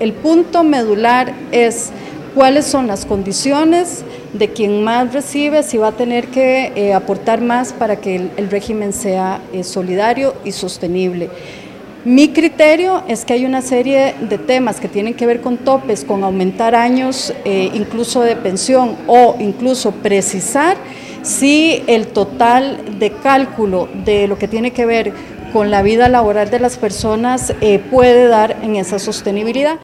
El punto medular es cuáles son las condiciones de quien más recibe, si va a tener que aportar más para que el régimen sea solidario y sostenible. Mi criterio es que hay una serie de temas que tienen que ver con topes, con aumentar años incluso de pensión o incluso precisar si el total de cálculo de lo que tiene que ver con la vida laboral de las personas puede dar en esa sostenibilidad.